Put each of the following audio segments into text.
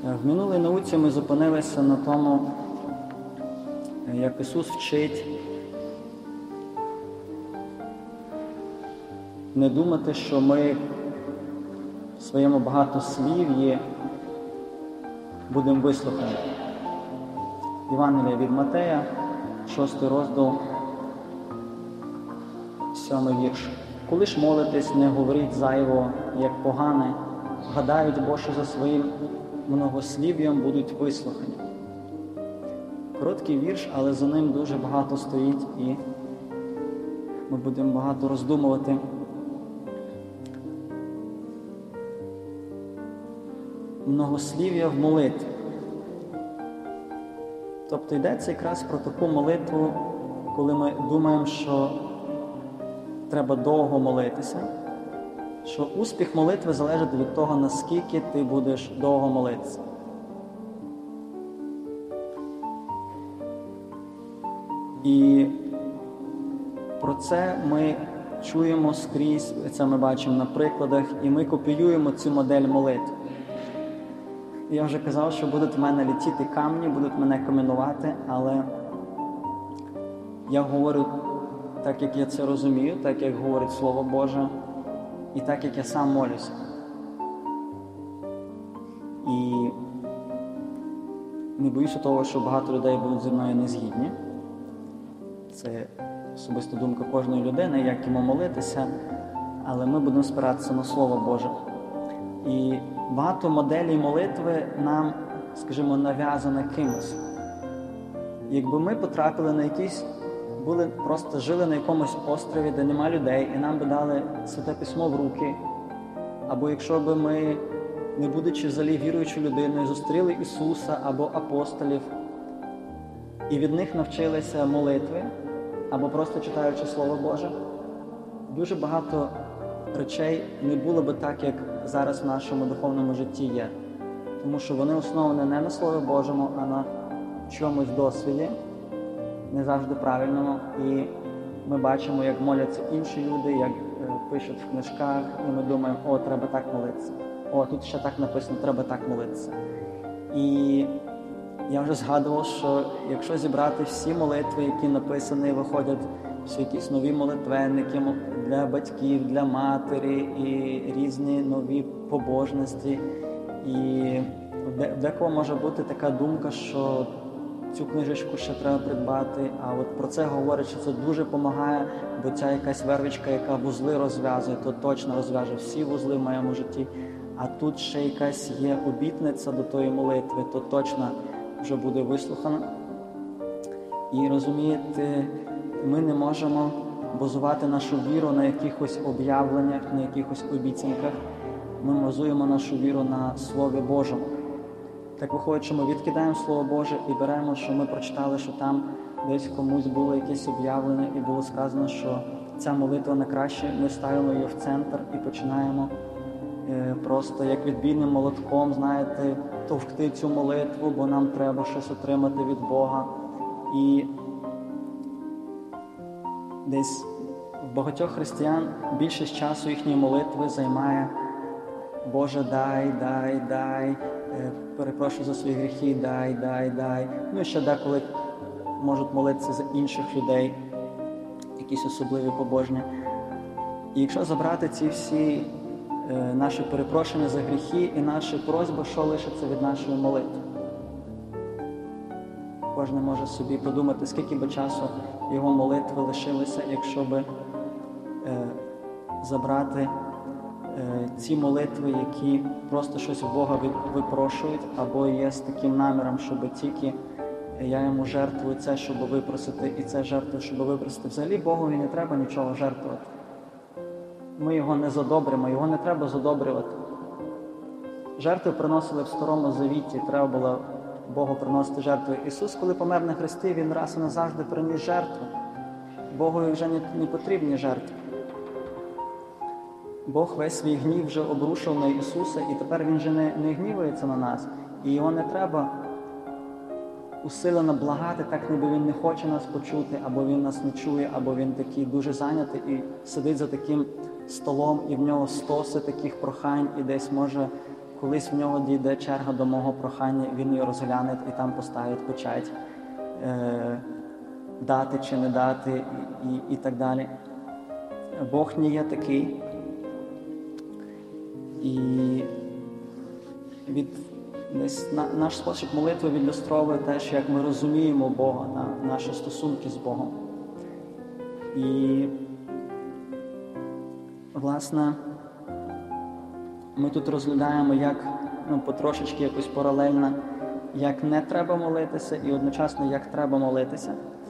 В минулій науці ми зупинилися на тому, як Ісус вчить не думати, що ми в своєму багатослів'ї будемо вислухані. Євангелія від Матея, 6 розділ, 7 вірш. Коли ж молитесь, не говоріть зайво, як погане, гадають, бо що за своїм многослів'ям будуть вислухані. Короткий вірш, але за ним дуже багато стоїть, і ми будемо багато роздумувати. Многослів'я в молитві. Тобто йдеться якраз про таку молитву, коли ми думаємо, що треба довго молитися, що успіх молитви залежить від того, наскільки ти будеш довго молитися. І про це ми чуємо скрізь, це ми бачимо на прикладах, і ми копіюємо цю модель молитви. Я вже казав, що будуть в мене летіти камні, будуть мене каменувати, але я говорю так, як я це розумію, так, як говорить Слово Боже, і так, як я сам молюся. І не боюся того, що багато людей будуть зі мною не згідні. Це особиста думка кожної людини, як йому молитися, але ми будемо спиратися на Слово Боже. І багато моделей молитви нам, скажімо, нав'язано кимось. Якби ми потрапили на просто жили на якомусь острові, де нема людей, і нам би дали Святе Письмо в руки, або якщо би ми, не будучи взагалі віруючою людиною, зустріли Ісуса або апостолів, і від них навчилися молитви, або просто читаючи Слово Боже, дуже багато речей не було би так, як зараз в нашому духовному житті є. Тому що вони основані не на Слові Божому, а на чомусь досвіді, не завжди правильному. І ми бачимо, як моляться інші люди, як пишуть в книжках, і ми думаємо, треба так молитися. Тут ще так написано, треба так молитися. І я вже згадував, що якщо зібрати всі молитви, які написані, виходять всі якісь нові молитвенники для батьків, для матері і різні нові побожності. І в декого може бути така думка, що цю книжечку ще треба придбати, а от про це говорять, що це дуже допомагає, бо ця якась вервичка, яка вузли розв'язує, то точно розв'яже всі вузли в моєму житті. А тут ще якась є обітниця до тої молитви, то точно вже буде вислухана. І розумієте, ми не можемо базувати нашу віру на якихось об'явленнях, на якихось обіцянках. Ми базуємо нашу віру на Слові Божому. Так виходить, що ми відкидаємо Слово Боже і беремо, що ми прочитали, що там десь комусь було якесь об'явлення і було сказано, що ця молитва найкраще. Ми ставимо її в центр і починаємо просто як відбійним молотком, знаєте, товкти цю молитву, бо нам треба щось отримати від Бога. І десь в багатьох християн більшість часу їхньої молитви займає «Боже, дай, перепрошую за свої гріхи, дай». Ну і ще деколи можуть молитися за інших людей, якісь особливі побожні. І якщо забрати ці всі наші перепрошення за гріхи і наші просьби, що лишиться від нашої молитви? Кожен може собі подумати, скільки би часу його молитви лишилися, якщо би забрати ці молитви, які просто щось в Бога випрошують, або є з таким наміром, щоб тільки я йому жертвую це, щоб випросити, і це жертвую, щоб випросити. Взагалі Богові не треба нічого жертвувати. Ми його не задобримо, його не треба задобрювати. Жертви приносили в Старому Завіті, треба було Богу приносити жертви. Ісус, коли помер на хресті, Він раз і назавжди приніс жертву. Богові вже не потрібні жертви. Бог весь свій гнів вже обрушив на Ісуса, і тепер Він вже не гнівається на нас. І Його не треба усилено благати, так ніби Він не хоче нас почути, або Він нас не чує, або Він такий дуже зайнятий і сидить за таким столом, і в нього стоси таких прохань, і десь може колись в нього дійде черга до мого прохання, він її розгляне і там поставить печать, дати чи не дати і так далі. Бог не є такий. І наш спосіб молитви відлюстровує те, як ми розуміємо Бога, наші стосунки з Богом. І, власне, ми тут розглядаємо, як потрошечки якось паралельно, як не треба молитися і одночасно, як треба молитися.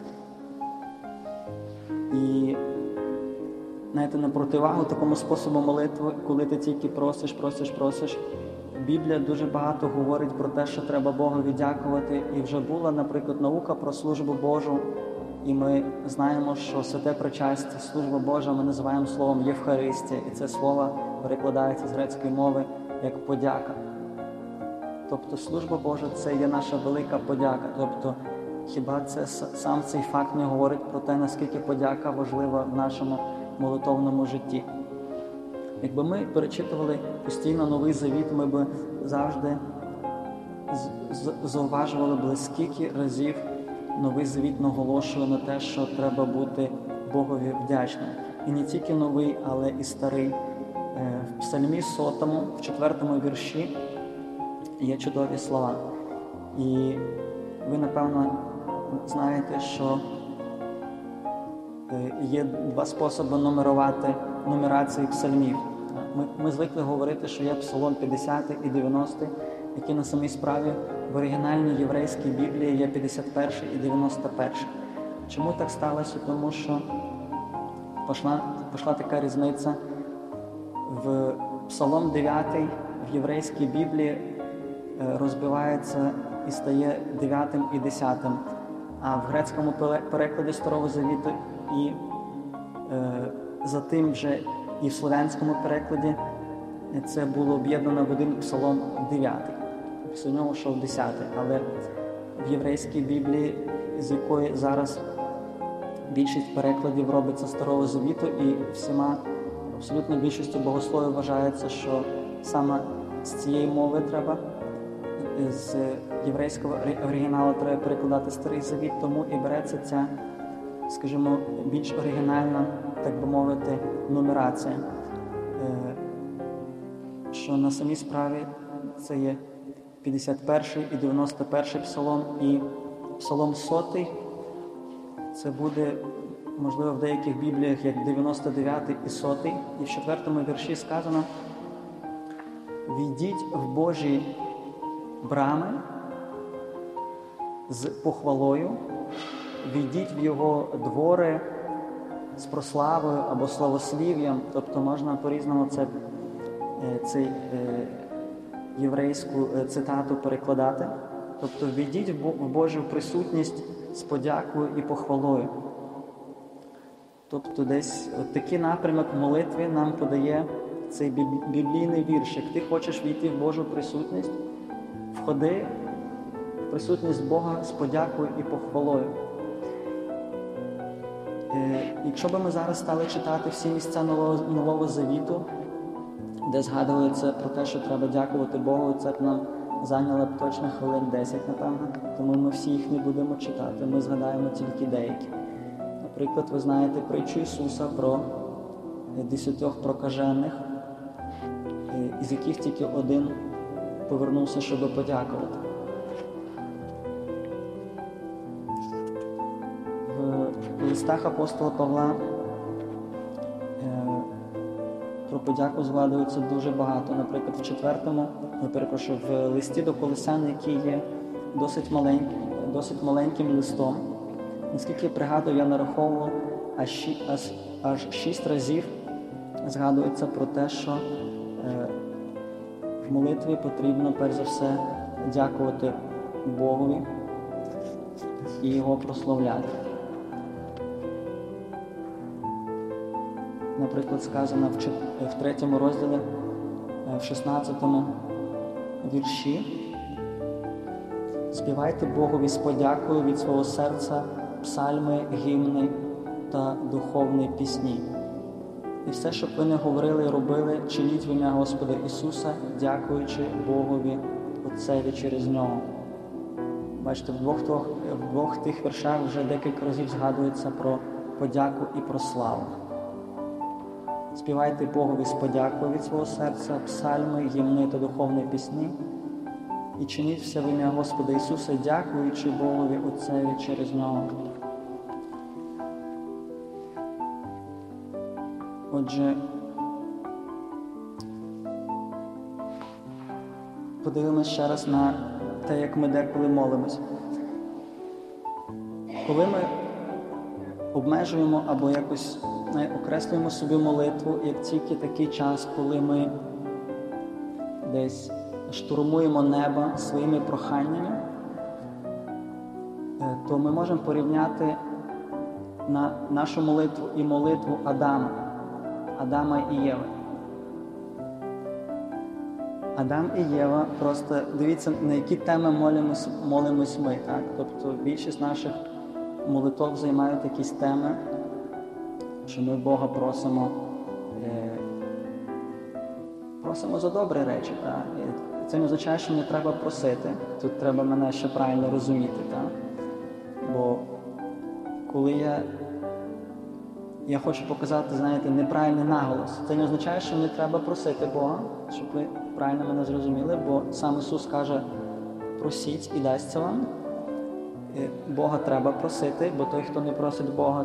І, знаєте, на противагу такому способу молитви, коли ти тільки просиш, Біблія дуже багато говорить про те, що треба Богові дякувати. І вже була, наприклад, наука про службу Божу. І ми знаємо, що святе причастя, служба Божа ми називаємо словом Євхаристія. І це слово перекладається з грецької мови як подяка. Тобто служба Божа – це є наша велика подяка. Тобто хіба це сам цей факт не говорить про те, наскільки подяка важлива в нашому молитовному житті. Якби ми перечитували постійно Новий Завіт, ми б завжди зауважували б, скільки разів Новий Завіт наголошує на те, що треба бути Богові вдячним. І не тільки Новий, але і Старий. В Псальмі 100, в 4-му вірші є чудові слова. І ви, напевно, знаєте, що є два способи нумерації псальмів. Ми звикли говорити, що є Псалом 50 і 90, які на самій справі в оригінальній єврейській Біблії є 51 і 91. Чому так сталося? Тому що пішла така різниця. В Псалом 9 в єврейській Біблії розбивається і стає 9 і 10, а в грецькому перекладі Старого Завіту і за тим вже і в слов'янському перекладі це було об'єднано в один Псалом 9. Після нього йшов 10. Але в єврейській Біблії, з якої зараз більшість перекладів робиться Старого Завіту, і абсолютно більшістю богословів вважається, що саме з цієї мови треба, з єврейського оригіналу треба перекладати Старий Завіт, тому і береться ця, скажімо, більш оригінальна, так би мовити, нумерація. Що на самій справі це є 51 і 91 псалом, і псалом 100 це буде, можливо, в деяких бібліях як 99 і 100, і в 4-му вірші сказано: «Війдіть в Божі брами з похвалою, війдіть в Його двори з прославою або славослів'ям». Тобто можна по-різному цей єврейську цитату перекладати. Тобто війдіть в Божу присутність з подякою і похвалою. Тобто десь такий напрямок молитви нам подає цей біблійний вірш. Як ти хочеш війти в Божу присутність, входи в присутність Бога з подякою і похвалою. Якщо б ми зараз стали читати всі місця Нового Завіту, де згадується про те, що треба дякувати Богу, це б нам зайняло б точно хвилин 10, напевно. Тому ми всі їх не будемо читати, ми згадаємо тільки деякі. Наприклад, ви знаєте притчу Ісуса про 10 прокажених, із яких тільки один повернувся, щоб подякувати. В листах апостола Павла про подяку згадується дуже багато. Наприклад, в листі до Колосян, який є досить маленьким листом. Наскільки я пригадую, я нараховував, аж 6 разів згадується про те, що в молитві потрібно, перш за все, дякувати Богові і Його прославляти. Наприклад, сказано в 3 розділі, в 16 вірші: «Співайте Богові з подякою від свого серця псальми, гімни та духовні пісні». І все, що ви не говорили і робили, чиніть в ім'я Господа Ісуса, дякуючи Богові Отцеві через Нього. Бачите, в двох тих віршах вже декілька разів згадується про подяку і про славу. Співайте Богові з подякою від свого серця, псальми, гімни та духовні пісні. І чиніть все в ім'я Господа Ісуса, дякуючи Богові Отцеві через Нього. Отже, подивимось ще раз на те, як ми деколи молимось. Коли ми обмежуємо або якось окреслюємо собі молитву, як тільки такий час, коли ми десь штурмуємо небо своїми проханнями, то ми можемо порівняти на нашу молитву і молитву Адама і Єви. Адам і Єва, просто дивіться, на які теми молимось ми. Так? Тобто більшість наших молитов займають якісь теми, що ми Бога просимо за добрі речі. Так? І це не означає, що не треба просити. Тут треба мене ще правильно розуміти. Так? Бо коли я хочу показати, знаєте, неправильний наголос, це не означає, що не треба просити Бога, щоб ви правильно мене зрозуміли, бо сам Ісус каже: просіть і дасться вам. Бога треба просити, бо той, хто не просить Бога,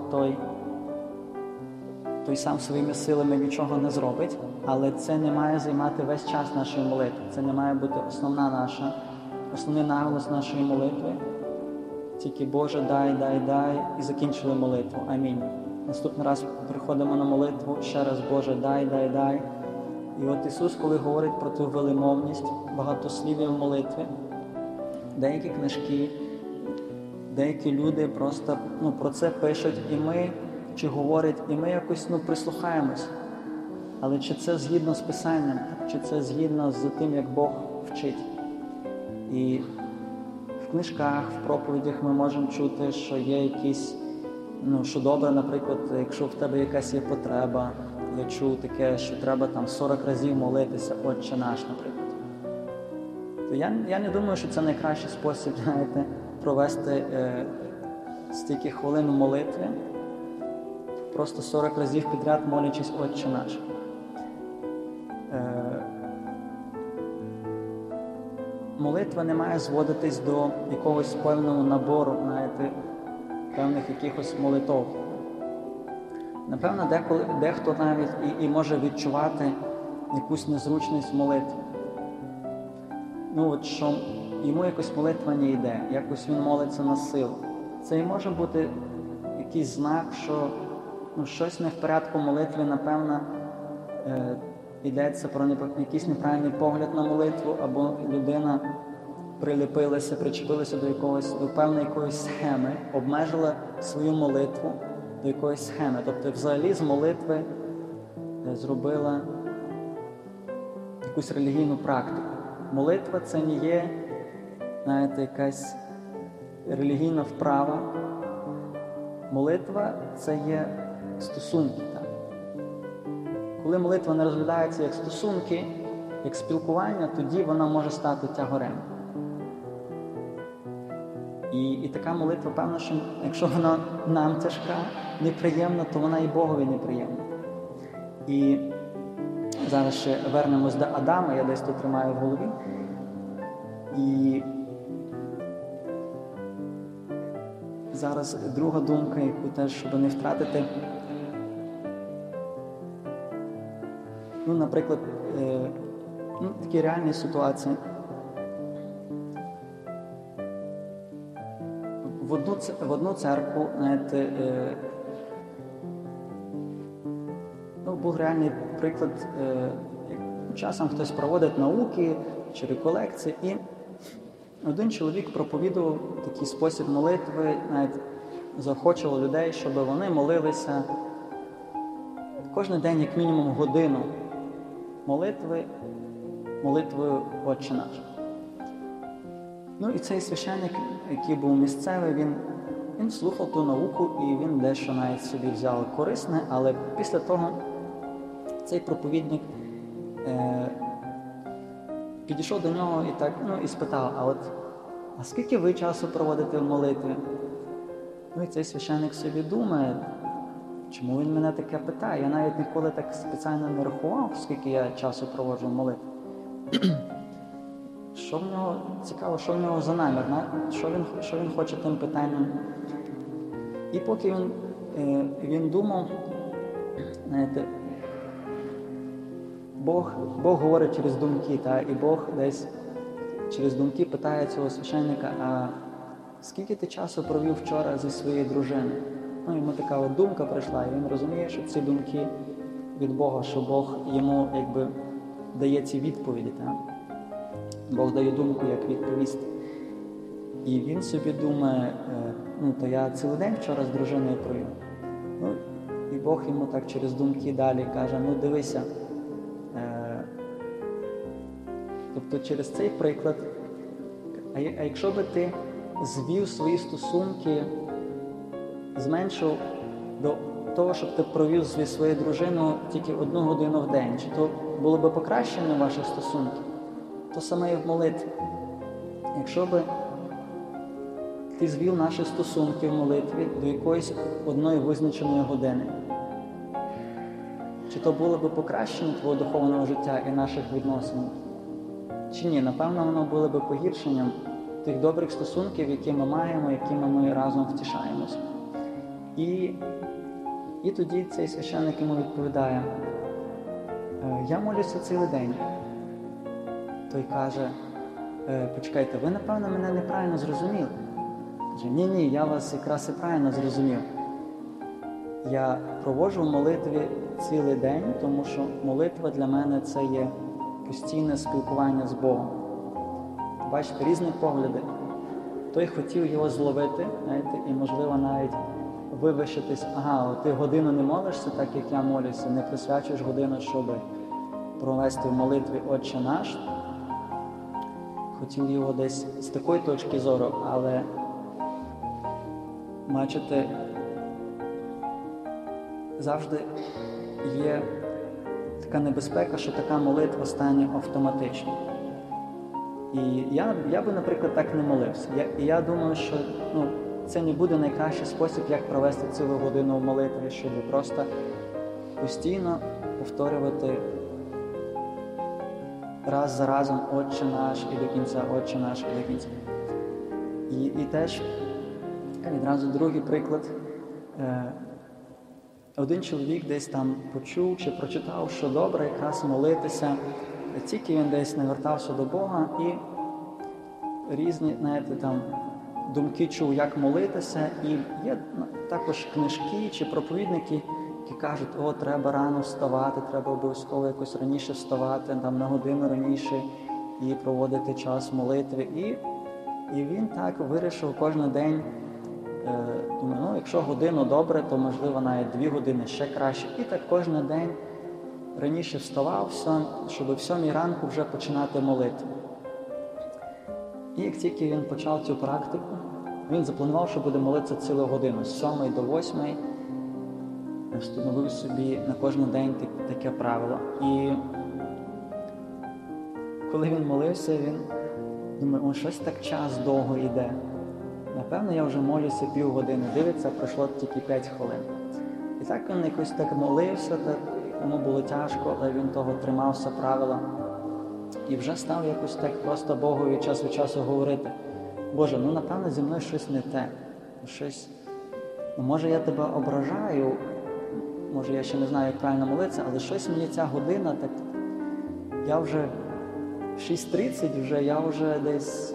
той сам своїми силами нічого не зробить. Але це не має займати весь час нашої молитви. Це не має бути основний наголос нашої молитви. Тільки Боже, дай, і закінчили молитву. Амінь. Наступний раз приходимо на молитву, ще раз Боже, дай. І от Ісус, коли говорить про ту велимовність, багатослів'я в молитві, деякі книжки, деякі люди просто про це пишуть, і ми, чи говорять, і ми якось прислухаємось. Але чи це згідно з Писанням, чи це згідно з тим, як Бог вчить? І в книжках, в проповідях ми можемо чути, що є якісь, що добре, наприклад, якщо в тебе якась є потреба, я чув таке, що треба 40 разів молитися Отче наш, наприклад. То я не думаю, що це найкращий спосіб, знаєте, провести стільки хвилин у молитві, просто 40 разів підряд молячись Отче наш. Молитва не має зводитись до якогось певного набору, знаєте, певних якихось молитов. Напевно, дехто навіть і може відчувати якусь незручність молитви. Що йому якось молитва не йде, якось він молиться на силу. Це і може бути якийсь знак, що щось не в порядку в молитві, напевно, йдеться про якийсь неправильний погляд на молитву, або людина причепилася до певної якоїсь схеми, обмежила свою молитву до якоїсь схеми. Тобто взагалі з молитви зробила якусь релігійну практику. Молитва – це не є, знаєте, якась релігійна вправа. Молитва – це є стосунки. Так? Коли молитва не розглядається як стосунки, як спілкування, тоді вона може стати тягарем. І така молитва, певно, що якщо вона нам тяжка, неприємна, то вона і Богові неприємна. І зараз ще вернемось до Адама, я десь тут тримаю в голові. І зараз друга думка, яку теж, щоб не втратити. Наприклад, такі реальні ситуації. В одну церкву, знаєте, був реальний приклад, часом хтось проводить науки чи реколекції, і один чоловік проповідував такий спосіб молитви, навіть заохочував людей, щоб вони молилися кожен день як мінімум годину молитвою Отче наш. І цей священник, який був місцевий, він слухав ту науку, і він дещо навіть собі взяв корисне, але після того цей проповідник підійшов до нього і так, і спитав, а скільки ви часу проводите в молитві? І цей священник собі думає, чому він мене таке питає? Я навіть ніколи так спеціально не рахував, скільки я часу проводжу в молитві. Що в нього, цікаво, що в нього за намір, що він хоче тим питанням. І поки він думав, знаєте, Бог говорить через думки, і Бог десь через думки питає цього священника, а скільки ти часу провів вчора зі своєю дружиною? Йому така от думка прийшла, і він розуміє, що ці думки від Бога, що Бог йому дає ці відповіді. Бог дає думку, як відповісти. І він собі думає, то я цілий день вчора з дружиною провів. І Бог йому так через думки далі каже, дивися. Тобто через цей приклад, а якщо би ти звів свої стосунки, зменшив до того, щоб ти провів зі своєю дружиною тільки 1 годину в день, чи то було би покращення ваших стосунків? То саме і в молитві. Якщо би ти звів наші стосунки в молитві до якоїсь одної визначеної години, чи то було би покращення твого духовного життя і наших відносин? Чи ні? Напевно, воно було би погіршенням тих добрих стосунків, які ми маємо, якими ми разом втішаємося. І тоді цей священник йому відповідає, я молюся цілий день. Той каже, почекайте, ви, напевно, мене неправильно зрозуміли. Каже, ні, я вас якраз і правильно зрозумів. Я проводжу в молитві цілий день, тому що молитва для мене це є постійне спілкування з Богом. Бачите, різні погляди. Той хотів його зловити, знаєте, і, можливо, навіть вивищитись, ти годину не молишся, так як я молюся, не присвячуєш годину, щоб провести в молитві Отче наш. Хотів його десь з такої точки зору, але, бачите, завжди є така небезпека, що така молитва стане автоматичною. І я би, наприклад, так не молився. Я думаю, що це не буде найкращий спосіб, як провести цілу годину в молитві, щоб просто постійно повторювати раз за разом Отче наш і до кінця, Отче наш і до кінця. І теж відразу другий приклад. Один чоловік десь там почув чи прочитав, що добре якраз молитися, тільки він десь навертався до Бога і різні, знаєте, там думки чув, як молитися, і є також книжки чи проповідники, які кажуть, треба рано вставати, треба обов'язково якось раніше вставати, там на годину раніше і проводити час молитви. І він так вирішив кожен день, думаю, якщо годину добре, то можливо навіть 2 години ще краще. І так кожен день раніше вставав, щоб в 7 ранку вже починати молитву. І як тільки він почав цю практику, він запланував, що буде молитися цілу годину, з 7 до 8, встановив собі на кожен день таке правило. І коли він молився, він думає, щось так час довго йде. Напевно, я вже молюся півгодини, дивиться, пройшло тільки 5 хвилин. І так він якось так молився, йому було тяжко, але він того тримався правила. І вже став якось так просто Богові час від часу говорити, Боже, напевно, зі мною щось не те. Може, я тебе ображаю, може, я ще не знаю, як правильно молитися, але щось мені ця година, так я вже 6:30, я вже десь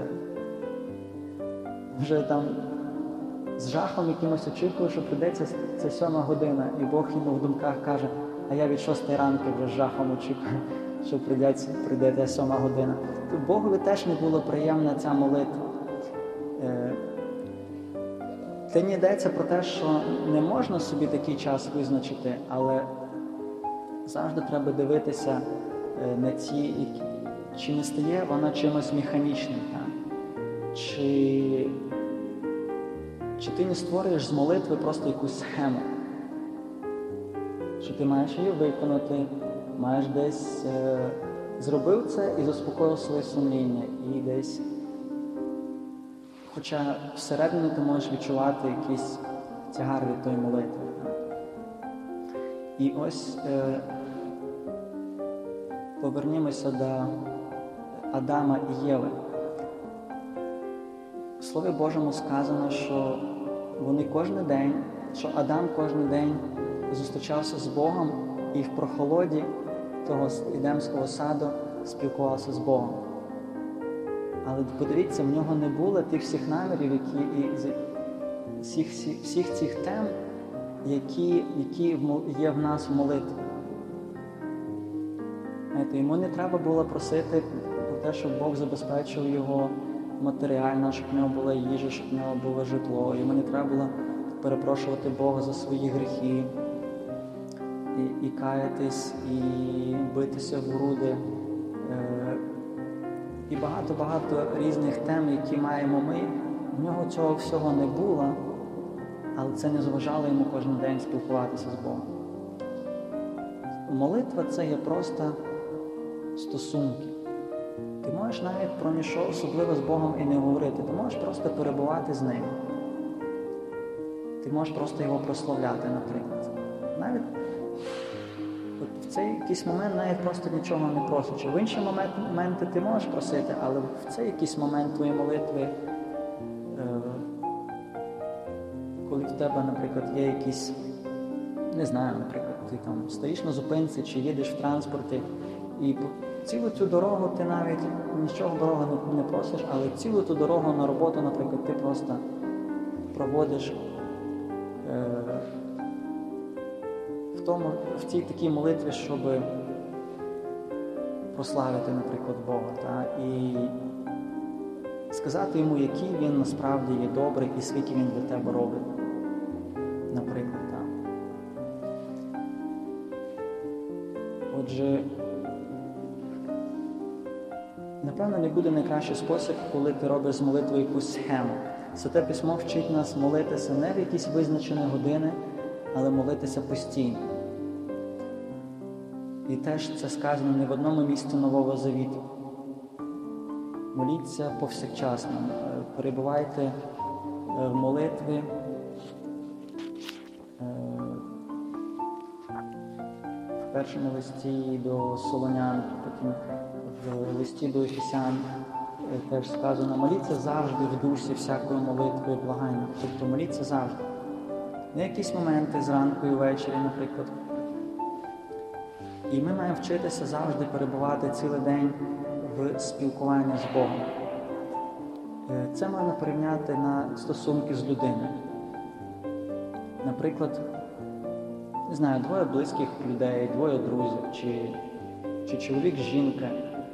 вже там з жахом якимось очікую, що прийдеться ця 7 година. І Бог йому в думках каже, а я від 6 ранку вже з жахом очікую, що прийде та 7 година. То Богові теж не було приємна ця молитва. Це не йдеться про те, що не можна собі такий час визначити, але завжди треба дивитися на ці, чи не стає вона чимось механічним, чи ти не створюєш з молитви просто якусь схему. що ти маєш її виконати, маєш десь зробив це і заспокоїв своє сумління, і десь, хоча всередині ти можеш відчувати якийсь тягар від тої молитви. І ось повернімося до Адама і Єви. В Слові Божому сказано, що вони кожен день, що Адам кожен день зустрічався з Богом і в прохолоді того Едемського саду спілкувався з Богом. Але подивіться, в нього не було тих всіх намірів, всіх цих тем, які є в нас в молитві. Йому не треба було просити про те, щоб Бог забезпечив його матеріально, щоб в нього була їжа, щоб в нього було житло. Йому не треба було перепрошувати Бога за свої гріхи, і каятись, і битися в груди. І багато різних тем, які маємо ми. В нього цього всього не було, але це не заважало йому кожен день спілкуватися з Богом. Молитва – це є просто стосунки. Ти можеш навіть про нічого особливо з Богом і не говорити. Ти можеш просто перебувати з Ним. Ти можеш просто Його прославляти, наприклад. Навіть в цей якийсь момент навіть просто нічого не просячи. В інші моменти ти можеш просити, але в цей якийсь момент твоєї молитви, коли в тебе, наприклад, є якісь, не знаю, наприклад, ти там стоїш на зупинці чи їдеш в транспорті, і цілу цю дорогу ти навіть нічого дорогу не просиш, але цілу ту дорогу на роботу, наприклад, ти просто проводиш в цій такій молитві, щоб прославити, наприклад, Бога, і сказати йому, який він насправді є добрий і скільки він для тебе робить, наприклад. Отже, напевно, не буде найкращий спосіб, коли ти робиш з молитви якусь схему. Святе Письмо вчить нас молитися не в якісь визначені години, але молитися постійно. І теж це сказано не в одному місці Нового Завіту. Моліться повсякчасно, перебувайте в молитві, в першому листі до Солонян, потім в листі до Ефесян теж сказано: моліться завжди в дусі всякою молитвою і благанням. Тобто моліться завжди. Не якісь моменти зранку і ввечері, наприклад. І ми маємо вчитися завжди перебувати цілий день в спілкуванні з Богом. Це можна порівняти на стосунки з людиною. Наприклад, не знаю, двоє близьких людей, двоє друзів, чи чоловік з жінкою.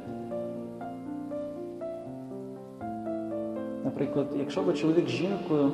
Наприклад, якщо б чоловік з жінкою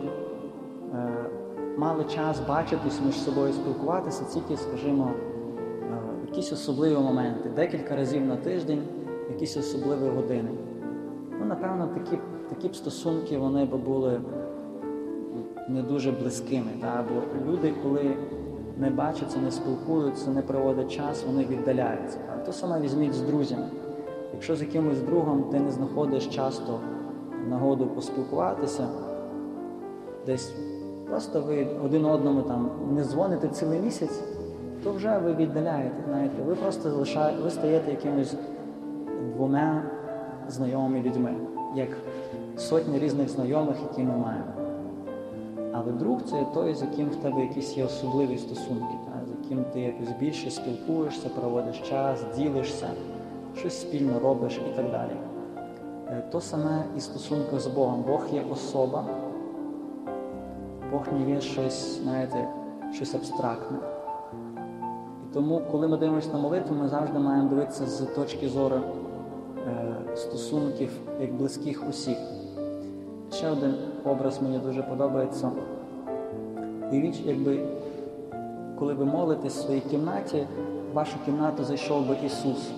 мали час бачитись між собою, спілкуватися, тільки, скажімо, якісь особливі моменти, декілька разів на тиждень, якісь особливі години. Напевно, такі б стосунки, вони б були не дуже близькими. Бо люди, коли не бачаться, не спілкуються, не проводять час, вони віддаляються. То саме візьміть з друзями. Якщо з якимось другом ти не знаходиш часто нагоду поспілкуватися, десь просто ви один одному не дзвоните цілий місяць, то вже ви віддаляєте, знаєте, ви просто ви стаєте якимись двома знайомими людьми, як сотні різних знайомих, які ми маємо. Але друг – це той, з яким в тебе якісь є особливі стосунки, з яким ти якось більше спілкуєшся, проводиш час, ділишся, щось спільно робиш і так далі. То саме і стосунки з Богом. Бог є особа, Бог не є щось, знаєте, щось абстрактне. І тому, коли ми дивимося на молитву, ми завжди маємо дивитися з точки зору стосунків як близьких осіб. Ще один образ мені дуже подобається. Уявіть, коли ви молитесь в своїй кімнаті, в вашу кімнату зайшов би Ісус.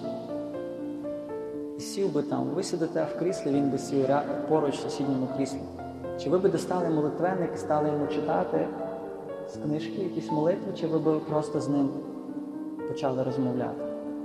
І сів би там, ви сидите в кріслі, Він би сів поруч в сусідньому кріслі. Чи ви б достали молитвенник, стали йому читати з книжки якісь молитви, чи ви б просто з ним почали розмовляти.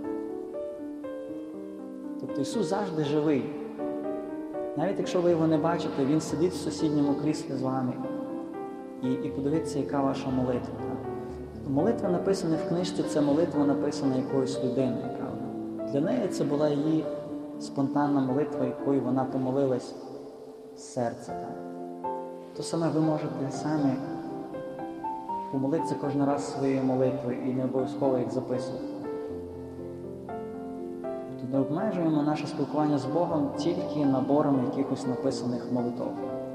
Тобто Ісус завжди живий. Навіть якщо ви його не бачите, Він сидить в сусідньому кріслі з вами. І подивіться, яка ваша молитва. Молитва, написана в книжці, це молитва, написана якоюсь людиною, правда. Для неї це була її спонтанна молитва, якою вона помолилась з серця. То саме ви можете самі помолитися кожен раз своєю молитвою і не обов'язково їх записувати. Тобто не обмежуємо наше спілкування з Богом тільки набором якихось написаних молитов.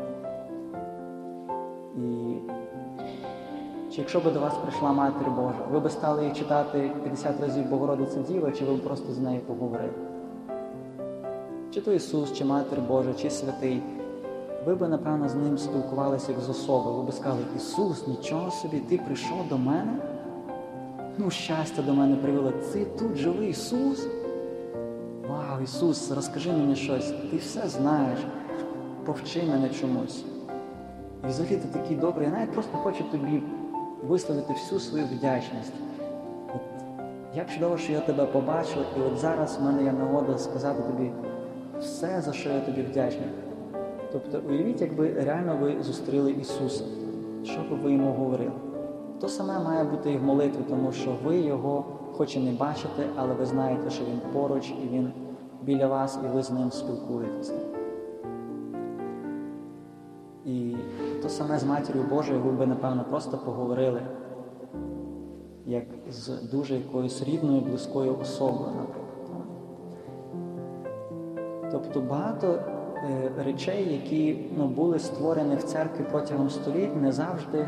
І чи якщо б до вас прийшла Матір Божа, ви б стали її читати 50 разів Богородиця Діва, чи ви б просто з нею поговорили? Чи то Ісус, чи Матір Божа, чи Святий, ви б, напевно, з ним спілкувалися як з особою. Ви б сказали: Ісус, нічого собі, ти прийшов до мене? Ну, щастя до мене привело. Ти тут живий Ісус? Вау, Ісус, розкажи мені щось. Ти все знаєш. Повчи мене чомусь. І взагалі ти такий добрий. Я навіть просто хочу тобі висловити всю свою вдячність. От, як чудово, що я тебе побачив, і от зараз в мене є нагода сказати тобі все, за що я тобі вдячний. Тобто, уявіть, якби реально ви зустріли Ісуса, що б ви йому говорили. То саме має бути і в молитві, тому що ви його хоч і не бачите, але ви знаєте, що він поруч, і він біля вас, і ви з ним спілкуєтеся. І то саме з Матір'ю Божою ви б, напевно, просто поговорили, як з дуже якоюсь рідною, близькою особою, наприклад. Тобто багато речей, які були створені в церкві протягом століть, не завжди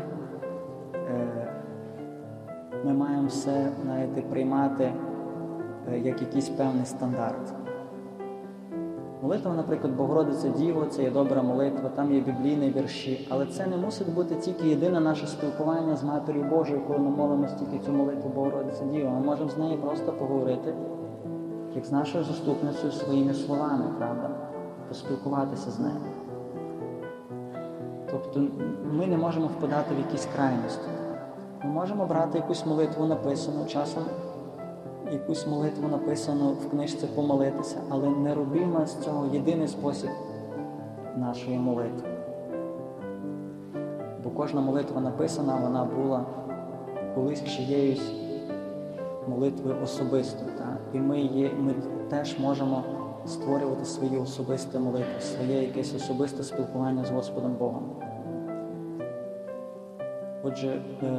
ми маємо все, знаєте, приймати як якийсь певний стандарт. Молитва, наприклад, Богородиця Діво, це є добра молитва, там є біблійні вірші, але це не мусить бути тільки єдине наше спілкування з Матір'ю Божою, коли ми молимося тільки цю молитву Богородиця Діво. Ми можемо з нею просто поговорити, як з нашою заступницею, своїми словами, правда? Поспілкуватися з нею. Тобто ми не можемо впадати в якісь крайності. Ми можемо брати якусь молитву написану, часом якусь молитву написану в книжці помолитися, але не робимо з цього єдиний спосіб нашої молитви. Бо кожна молитва написана, вона була колись чиєюсь молитвою особистою. І ми теж можемо створювати свої особисті молитви, своє якесь особисте спілкування з Господом Богом. Отже,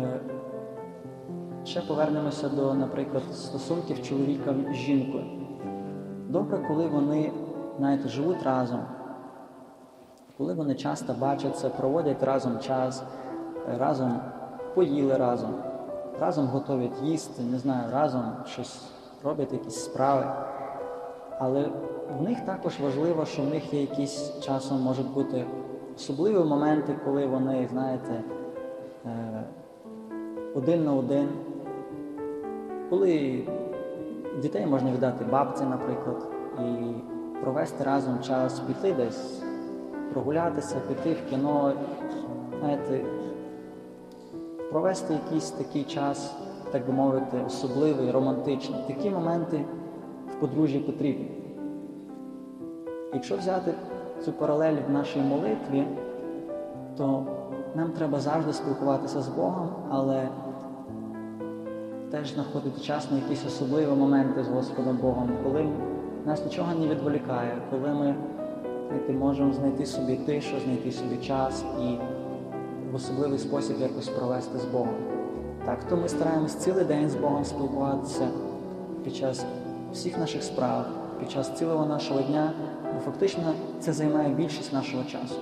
ще повернемося до, наприклад, стосунків чоловіка з жінкою. Добре, коли вони, знаєте, живуть разом, коли вони часто бачаться, проводять разом час, разом поїли разом готують їсти, не знаю, разом щось роблять, якісь справи. Але в них також важливо, що в них є якісь часом можуть бути особливі моменти, коли вони, знаєте, один на один, коли дітей можна віддати бабці, наприклад, і провести разом час, піти десь, прогулятися, піти в кіно, знаєте, провести якийсь такий час, так би мовити, особливий, романтичний. Такі моменти в подружжі потрібні. Якщо взяти цю паралель в нашій молитві, то нам треба завжди спілкуватися з Богом, але теж знаходити час на якісь особливі моменти з Господом Богом, коли нас нічого не відволікає, коли ми можемо знайти собі тишу, знайти собі час і в особливий спосіб якось провести з Богом. Так, то ми стараємось цілий день з Богом спілкуватися під час всіх наших справ, під час цілого нашого дня, бо фактично це займає більшість нашого часу.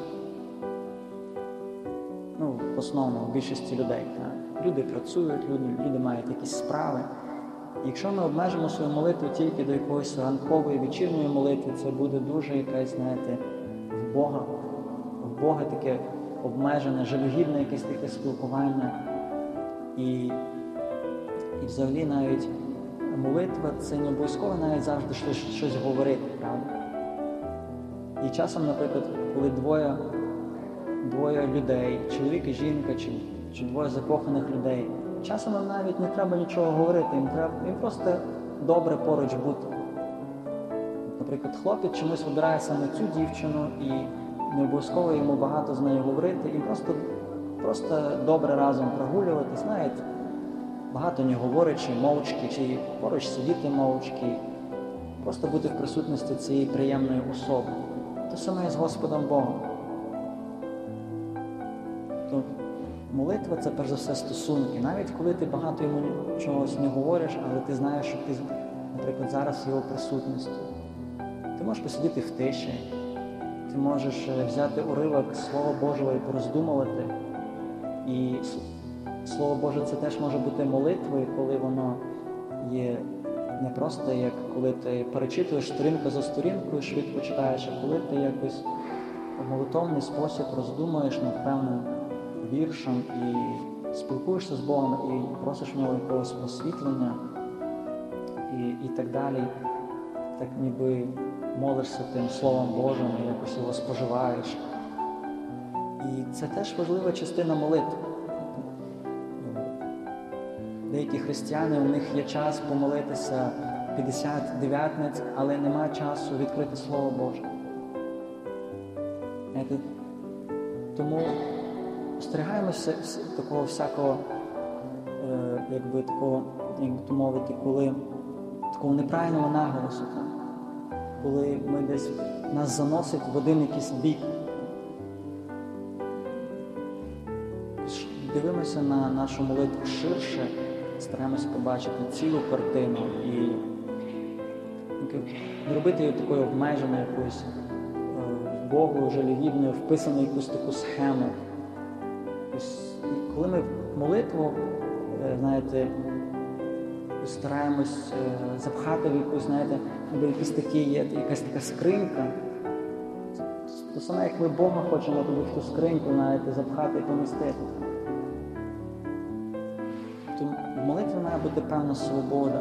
В основному, в більшості людей. Так. Люди працюють, люди мають якісь справи. Якщо ми обмежимо свою молитву тільки до якоїсь ранкової, вечірньої молитви, це буде дуже якесь, знаєте, в Бога таке обмежене, жалюгідне якесь таке спілкування. І взагалі навіть молитва – це не обов'язково навіть завжди щось говорити, правда? І часом, наприклад, коли двоє людей, чоловік і жінка, чи двоє закоханих людей, часом їм навіть не треба нічого говорити, їм просто добре поруч бути. Наприклад, хлопець чомусь вибирає саме цю дівчину і не обов'язково йому багато з нею говорити, їм просто добре разом прогулювати, знаєте, багато не говорячи, мовчки, чи поруч сидіти мовчки, просто бути в присутності цієї приємної особи. Те саме і з Господом Богом. То молитва – це перш за все стосунки. Навіть коли ти багато йому чогось не говориш, але ти знаєш, що ти, наприклад, зараз в його присутності. Ти можеш посидіти в тиші, ти можеш взяти уривок Слова Божого і пороздумувати. І Слово Боже – це теж може бути молитвою, коли воно є не просто як коли ти перечитуєш сторінку за сторінкою, швидко читаєш, а коли ти якось в молитовний спосіб роздумуєш над певним віршем і спілкуєшся з Богом і просиш в нього якогось просвітлення і так далі, так ніби молишся тим Словом Божим і якось його споживаєш. І це теж важлива частина молитви. Деякі християни, у них є час помолитися 50 дев'ятниць, але нема часу відкрити Слово Боже. Тому остерігаємося такого всякого, як би то мовити, коли такого неправильного наголосу, коли ми десь нас заносить в один якийсь бік. Дивимося на нашу молитву ширше, стараємося побачити цілу картину і не робити її такою обмеженою, якоюсь Богу жалюгідною, вписаною якусь таку схему. Коли ми в молитву, знаєте, стараємось запхати в якусь, знаєте, якісь такі є, якась така скринька. То саме, як ми Бога хочемо туди в ту скриньку, знаєте, запхати і помістити. То в молитві має бути певна свобода.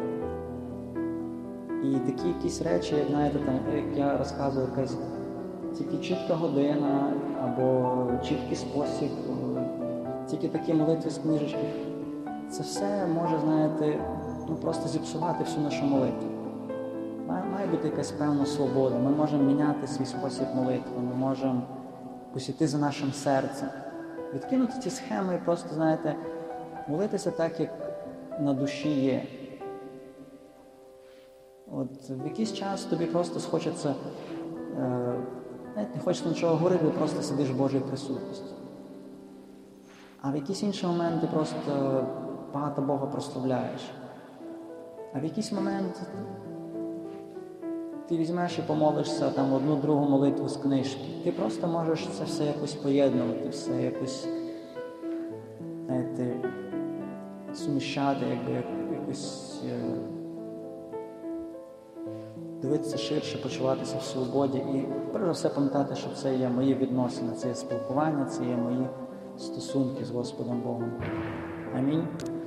І такі якісь речі, як, знаєте, там, як я розказую, якась тільки чітка година, або чіткий спосіб, тільки такі молитви з книжечки. Це все може, знаєте, просто зіпсувати всю нашу молитву. Має бути якась певна свобода. Ми можемо міняти свій спосіб молитви, ми можемо посіти за нашим серцем. Відкинути ці схеми і просто, знаєте, молитися так, як на душі є. От в якийсь час тобі просто схочеться, навіть не хочеться нічого говорити, ти просто сидиш в Божій присутності. А в якийсь інший момент ти просто багато Бога прославляєш. А в якийсь момент ти візьмеш і помолишся там одну-другу молитву з книжки. Ти просто можеш це все якось поєднувати, все якось, знаєте, суміщати, якось дивитися ширше, почуватися в свободі і перш за все пам'ятати, що це є мої відносини, це є спілкування, це є мої стосунки з Господом Богом. Амінь.